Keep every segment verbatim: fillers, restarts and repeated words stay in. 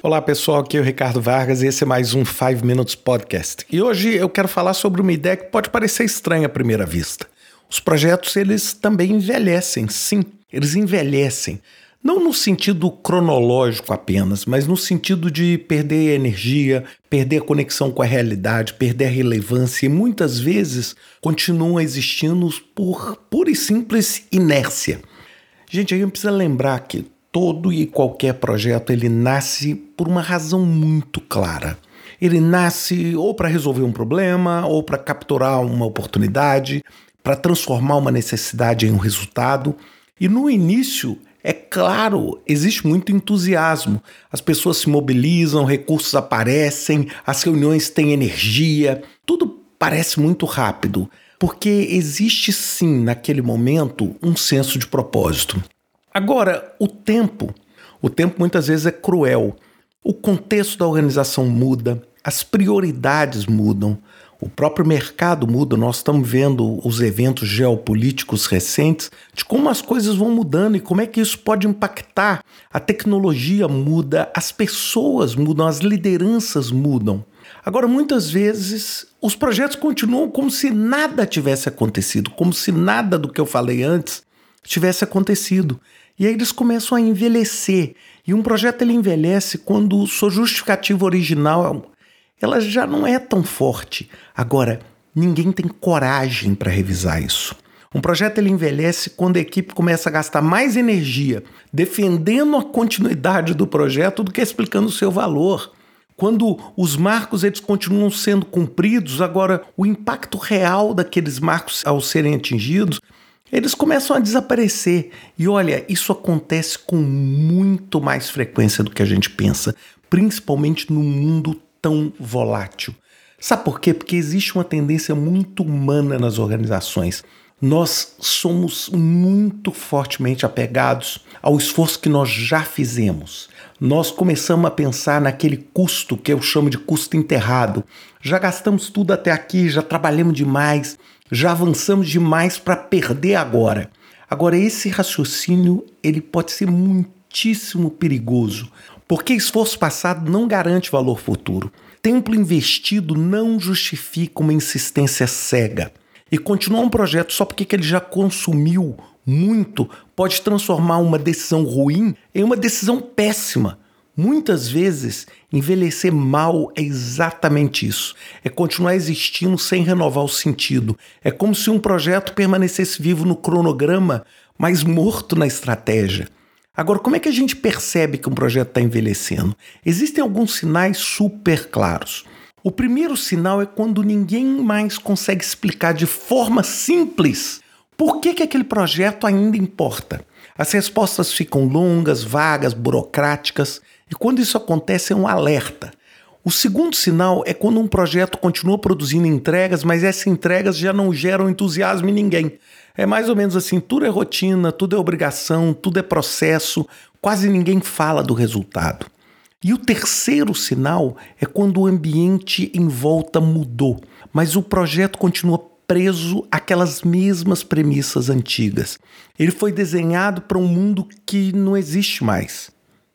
Olá pessoal, aqui é o Ricardo Vargas e esse é mais um five Minutes Podcast. E hoje eu quero falar sobre uma ideia que pode parecer estranha à primeira vista. Os projetos, eles também envelhecem, sim, eles envelhecem. Não no sentido cronológico apenas, mas no sentido de perder energia, perder a conexão com a realidade, perder a relevância e muitas vezes continuam existindo por pura e simples inércia. Gente, a gente precisa lembrar que todo e qualquer projeto ele nasce por uma razão muito clara. Ele nasce ou para resolver um problema, ou para capturar uma oportunidade, para transformar uma necessidade em um resultado. E no início, é claro, existe muito entusiasmo. As pessoas se mobilizam, recursos aparecem, as reuniões têm energia, tudo parece muito rápido, porque existe sim, naquele momento, um senso de propósito. Agora, o tempo, o tempo muitas vezes é cruel. O contexto da organização muda, as prioridades mudam, o próprio mercado muda. Nós estamos vendo os eventos geopolíticos recentes de como as coisas vão mudando e como é que isso pode impactar. A tecnologia muda, as pessoas mudam, as lideranças mudam. Agora, muitas vezes, os projetos continuam como se nada tivesse acontecido, como se nada do que eu falei antes tivesse acontecido. E aí eles começam a envelhecer. E um projeto ele envelhece quando sua justificativa original ela já não é tão forte. Agora, ninguém tem coragem para revisar isso. Um projeto ele envelhece quando a equipe começa a gastar mais energia defendendo a continuidade do projeto do que explicando o seu valor. Quando os marcos eles continuam sendo cumpridos, agora o impacto real daqueles marcos ao serem atingidos eles começam a desaparecer. E olha, isso acontece com muito mais frequência do que a gente pensa, principalmente num mundo tão volátil. Sabe por quê? Porque existe uma tendência muito humana nas organizações. Nós somos muito fortemente apegados ao esforço que nós já fizemos. Nós começamos a pensar naquele custo que eu chamo de custo enterrado. Já gastamos tudo até aqui, já trabalhamos demais, já avançamos demais para perder agora. Agora, esse raciocínio ele pode ser muitíssimo perigoso, porque esforço passado não garante valor futuro. Tempo investido não justifica uma insistência cega. E continuar um projeto só porque ele já consumiu muito pode transformar uma decisão ruim em uma decisão péssima. Muitas vezes, envelhecer mal é exatamente isso. É continuar existindo sem renovar o sentido. É como se um projeto permanecesse vivo no cronograma, mas morto na estratégia. Agora, como é que a gente percebe que um projeto está envelhecendo? Existem alguns sinais super claros. O primeiro sinal é quando ninguém mais consegue explicar de forma simples por que, que aquele projeto ainda importa. As respostas ficam longas, vagas, burocráticas, e quando isso acontece é um alerta. O segundo sinal é quando um projeto continua produzindo entregas, mas essas entregas já não geram entusiasmo em ninguém. É mais ou menos assim, tudo é rotina, tudo é obrigação, tudo é processo, quase ninguém fala do resultado. E o terceiro sinal é quando o ambiente em volta mudou, mas o projeto continua preso àquelas mesmas premissas antigas. Ele foi desenhado para um mundo que não existe mais.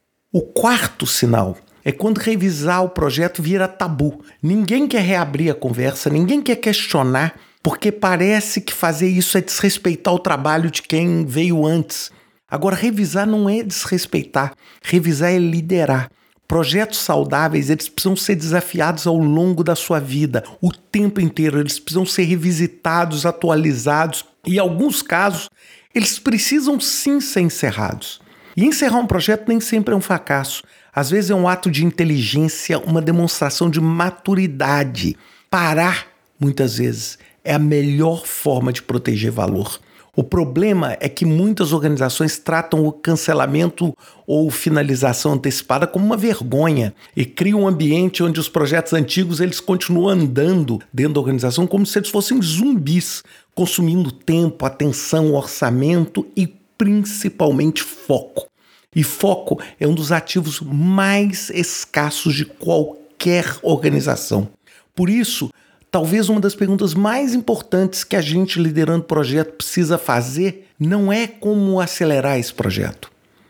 O quarto sinal é quando revisar o projeto vira tabu. Ninguém quer reabrir a conversa, ninguém quer questionar, porque parece que fazer isso é desrespeitar o trabalho de quem veio antes. Agora, revisar não é desrespeitar, revisar é liderar. Projetos saudáveis, eles precisam ser desafiados ao longo da sua vida, o tempo inteiro. Eles precisam ser revisitados, atualizados e, em alguns casos, eles precisam sim ser encerrados. E encerrar um projeto nem sempre é um fracasso. Às vezes é um ato de inteligência, uma demonstração de maturidade. Parar, muitas vezes, é a melhor forma de proteger valor. O problema é que muitas organizações tratam o cancelamento ou finalização antecipada como uma vergonha e criam um ambiente onde os projetos antigos eles continuam andando dentro da organização como se eles fossem zumbis, consumindo tempo, atenção, orçamento e principalmente foco. E foco é um dos ativos mais escassos de qualquer organização. Por isso, talvez uma das perguntas mais importantes que a gente liderando o projeto precisa fazer não é como acelerar esse projeto.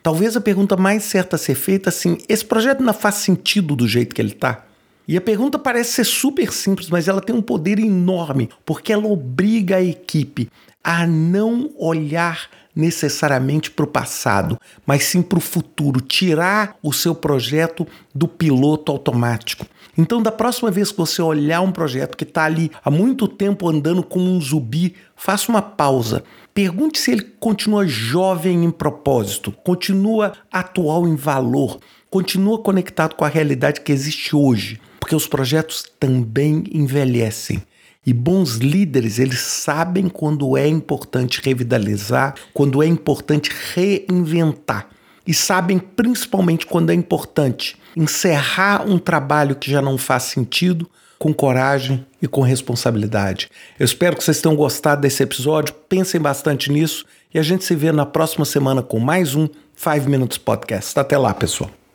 Talvez a pergunta mais certa a ser feita, assim, esse projeto não faz sentido do jeito que ele está? E a pergunta parece ser super simples, mas ela tem um poder enorme, porque ela obriga a equipe a não olhar necessariamente para o passado, mas sim para o futuro, tirar o seu projeto do piloto automático. Então, da próxima vez que você olhar um projeto que está ali há muito tempo andando como um zumbi, faça uma pausa. Pergunte se ele continua jovem em propósito, continua atual em valor, continua conectado com a realidade que existe hoje, porque os projetos também envelhecem. E bons líderes, eles sabem quando é importante revitalizar, quando é importante reinventar. E sabem principalmente quando é importante encerrar um trabalho que já não faz sentido com coragem e com responsabilidade. Eu espero que vocês tenham gostado desse episódio, pensem bastante nisso e a gente se vê na próxima semana com mais um five minutes Podcast. Até lá, pessoal.